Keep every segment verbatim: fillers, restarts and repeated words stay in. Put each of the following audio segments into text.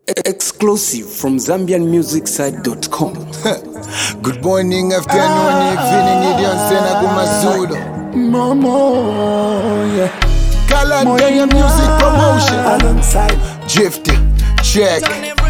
Exclusive from Zambian Music Site dot com. Good morning, afternoon, evening, Idion Sena Gumazulu. Momo, yeah. Kalandenya Music Promotion. Alongside Drift, check.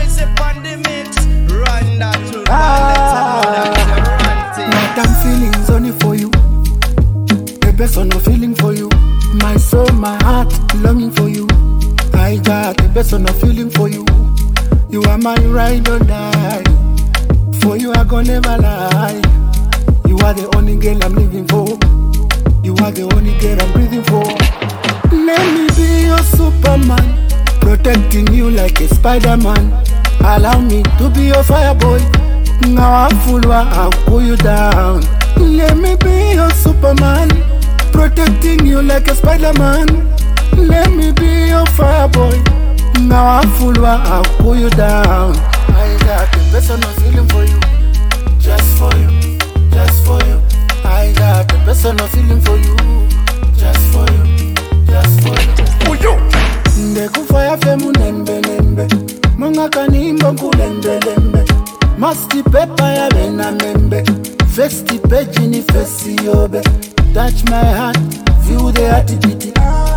what I'm feeling is only for you. The best one of feeling for you. My soul, my heart, longing for you. I got the best one of feeling for you. You are my ride or die. For you I gonna never lie. You are the only girl I'm living for. You are the only girl I'm breathing for. Let me be your Superman, protecting you like a Spider-Man. Allow me to be your fireboy. Now I'm full, I'll pull you down. Let me be your Superman, protecting you like a Spider-Man. Let me be your fireboy. Now I'm full, I'll pull you down. I got the best of feeling for you, just for you, just for you. I got the best of feeling for you, just for you, just for you. For you. Ndekufaya femu nembe nembe, munga kanimbo kulembe lembe. Masti pepa ya bena membe, festi peji ni festi yobe. Touch my heart, feel the heartbeat.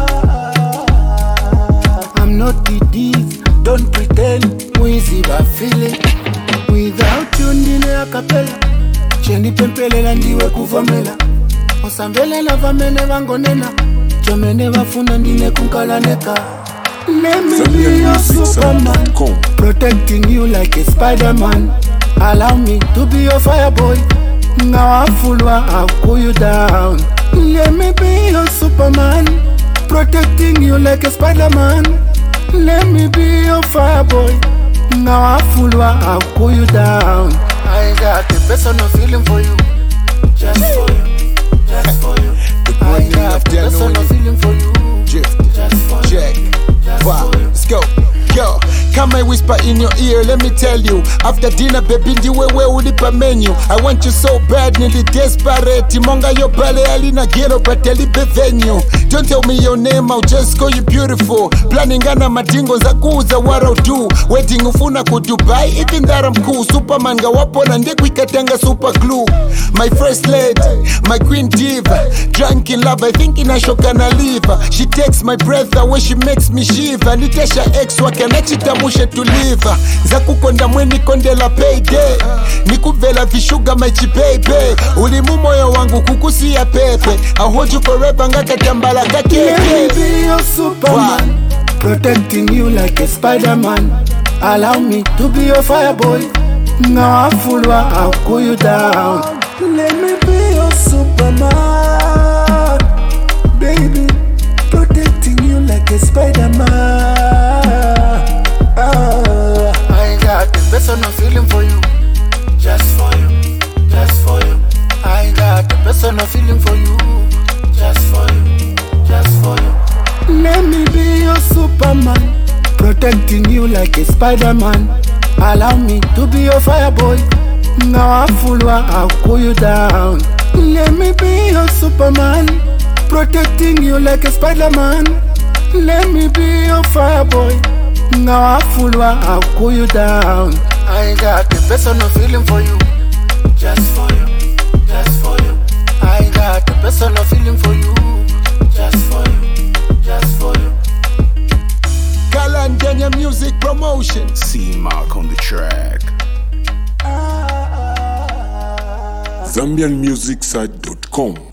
I'm not the div, don't pretend. Mwizi ba feeling. Without you ndine akapela, chendi pempelela ndiwe kuvamela. Osambele la vamene vangonena, chomene vafuna ndine kunkalaneka. Let me be your Superman, protecting you like a Spider-Man. Allow me to be your fireboy. Now I'm full, I'll cool you down. Let me be your Superman, protecting you like a Spider-Man. Let me be your fireboy. Now I'm full, I'll cool you down. I got the best of feeling for you, just for you, just for you. I got the best of feeling for you, just for you. Check. Wow, let's go. Yo, come and whisper in your ear, let me tell you. After dinner, baby, ndiwe we ulipa menu. I want you so bad, nearly desperate. Monga yo bale alina ghetto, but elipe venue. Don't tell me your name, I'll just call you beautiful. Planning ana madingo za kuuza what I'll do. Waiting ufuna ku Dubai, even that I'm cool. Superman ga wapo na ndeku ikatanga super glue. My first lady, my queen diva. Drunk in love, I think inashoka na liver. She takes my breath away, she makes me shiver. Nitesha ex wake anachitamushe tuliva. Za kukonda mweni konde la payday. Nikuvela vishuga my chibebe. Ulimu moyo wangu kukusia pepe. I'll hold you forever ngaka tambala kakeke. Let me be your Superman, wow. Protecting you like a Spider-Man. Allow me to be your fireboy. Now I'm full, I'll cool you down. Let me be your Superman, baby, protecting you like a Spider-Man. uh, I got the best of feeling for you, just for you, just for you. I got the best of feeling for you, just for you, just for you. Let me be your Superman, protecting you like a Spider-Man. Allow me to be your fireboy. Now I'm full, I'll cool you down. Let me be your Superman, protecting you like a Spider-Man. Let me be your fireboy. Now I'm full, I'll cool you down. I got the best of feeling for you, just for you, just for you. I got the best of feeling for you, just for you, just for you. Kalandenya Music Promotion. C Mark on the track. Zambian Music Site dot com.